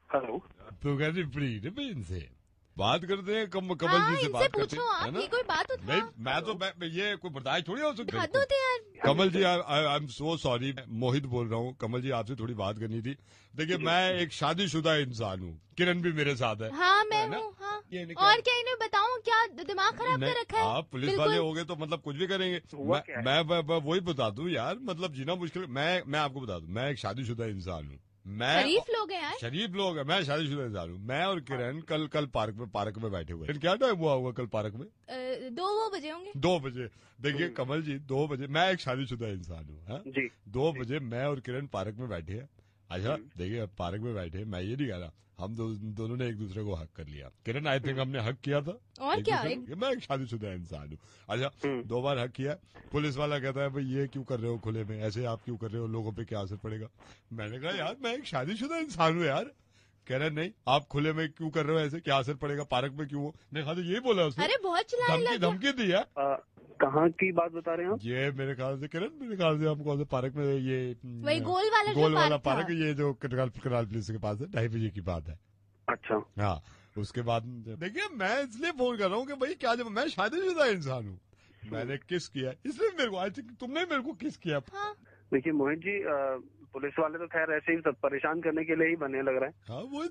Hello. तो कहते free भाई इनसे बात करते हैं, कमल जी से बात करते हैं, आप ये कोई बात नहीं, मैं ये कोई बर्दाश्त थोड़ी हो सकती हद होती है यार। कमल जी आई एम सो सॉरी, मोहित बोल रहा हूँ। कमल जी आपसे थोड़ी बात करनी थी। देखिए मैं एक शादीशुदा इंसान हूँ, किरण भी मेरे साथ है। हाँ मैं हूँ। हाँ और क्या इन्हें बताऊँ, क्या दिमाग खराब कर रखा है। आप पुलिस वाले हो गए तो मतलब कुछ भी करेंगे। मैं वही बता दूं यार, मतलब जीना मुश्किल। मैं आपको बता दूं, मैं एक शादीशुदा इंसान हूँ। मैं शरीफ लोग हैं यार, शरीफ लोग हैं। मैं शादीशुदा इंसान हूँ। मैं और किरण कल पार्क में बैठे हुए। क्या टाइम हुआ होगा कल पार्क में? 2 बजे होंगे। 2 बजे। देखिए कमल जी 2 बजे, मैं एक शादीशुदा इंसान हूँ। 2 बजे मैं और किरण पार्क में बैठे हैं। अच्छा देखिए पार्क में बैठे, मैं ये नहीं कह रहा, हम दोनों ने एक दूसरे को हक कर लिया। किरण आई थिंक हमने हक किया था। और क्या मैं एक शादीशुदा इंसान हूँ। अच्छा 2 बार हक किया। पुलिस वाला कहता है भाई ये क्यों कर रहे हो खुले में, ऐसे आप क्यों कर रहे हो, लोगों पे क्या असर पड़ेगा। मैंने कहा यार मैं एक शादीशुदा इंसान हूँ यार। कह रहे नहीं आप खुले में क्यों कर रहे हो, ऐसे क्या असर पड़ेगा, पार्क में क्यों हो। मैं कहा तो यही बोला उसने। अरे बहुत धमकी दी है। कहाँ की बात बता रहे हैं आप? ये मेरे ख्याल से किरण, मेरे ख्याल से हम कौन से पार्क में, ये वही गोल वाला पार्क, ये जो कराल पुलिस के पास है, 2:30 बजे की बात है। अच्छा हाँ उसके बाद देखिए मैं इसलिए फोन कर रहा हूँ कि भाई क्या, जब मैं शादीशुदा इंसान हूँ, मैंने किस किया, इसलिए मेरे को आई थिंक तुमने मेरे को किस किया। हाँ। देखिए मोहित जी, पुलिस वाले तो खैर ऐसे ही सब परेशान करने के लिए ही बने लग रहा है। हाँ वो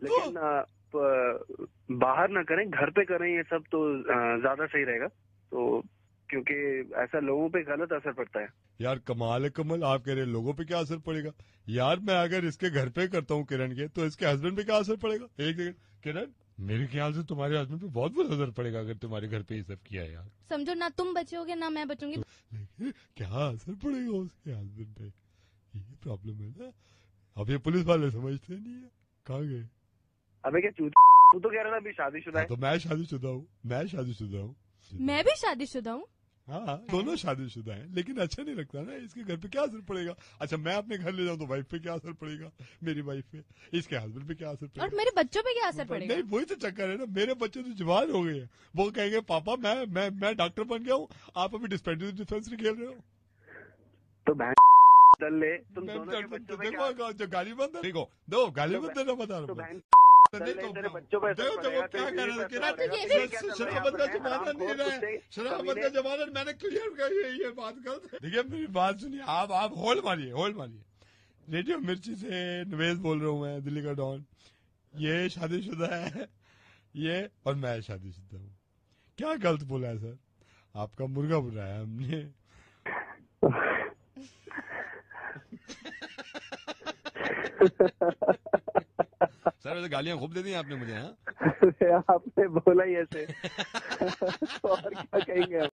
लेकिन बाहर ना करें, घर पे करें, ये सब तो ज्यादा सही रहेगा। तो क्योंकि ऐसा लोगों पे गलत असर पड़ता है। यार कमाल है कमल, आप कह रहे हैं लोगों पे क्या असर पड़ेगा। यार मैं अगर इसके घर पे करता हूँ किरण के, तो इसके हस्बैंड पे क्या असर पड़ेगा। एक सेकंड किरण, मेरे ख्याल से तुम्हारे हस्बैंड पे बहुत बुरा असर पड़ेगा अगर तुम्हारे घर पे ये सब किया है यार। समझो ना तुम बचोगे ना मैं बचूंगी। लेकिन क्या असर पड़ेगा उसके हस्बैंड पे, ये प्रॉब्लम है ना। अब ये पुलिस वाले समझते नहीं है। कहाँ गए? अबे क्या तू तो कह रहा था अभी शादीशुदा है। तो मैं शादीशुदा हूँ, मैं भी शादीशुदा हूँ। हाँ दोनों शादीशुदा हैं, लेकिन अच्छा नहीं लगता ना, इसके घर पे क्या असर पड़ेगा। अच्छा मैं अपने घर ले जाऊँ तो वाइफ पे क्या असर पड़ेगा, मेरी वाइफ पे, इसके हस्बैंड पे क्या असर पड़ेगा, और मेरे बच्चों पे क्या असर पड़ेगा। नहीं वही तो चक्कर है ना, मेरे बच्चे तो जवान हो गए हैं, वो कहेंगे पापा मैं डॉक्टर बन गया हूँ, आप अभी डिस्पेंसरी खेल रहे हो। तो दल ले तुम दोनों के बच्चों पे देखो जो गाली मत देखो, दो गाली मत देना, बता रहा हूँ तेरे बच्चों पे देखो क्या कह रहे हैं, शराबत का जमानत मैंने क्लियर कर, ये बात गलत है। देखिए मेरी बात सुनिए, आप होल्ड मारिए। रेडियो मिर्ची से नवेश बोल रहा हूँ मैं, दिल्ली का डॉन। ये शादीशुदा है ये, और मैं शादीशुदा हूँ। क्या गलत बोला है सर, आपका मुर्गा बुलाया हमने। सर वैसे गालियां खूब दे दी आपने मुझे। हाँ आपने बोला ही ऐसे। तो और क्या कहेंगे।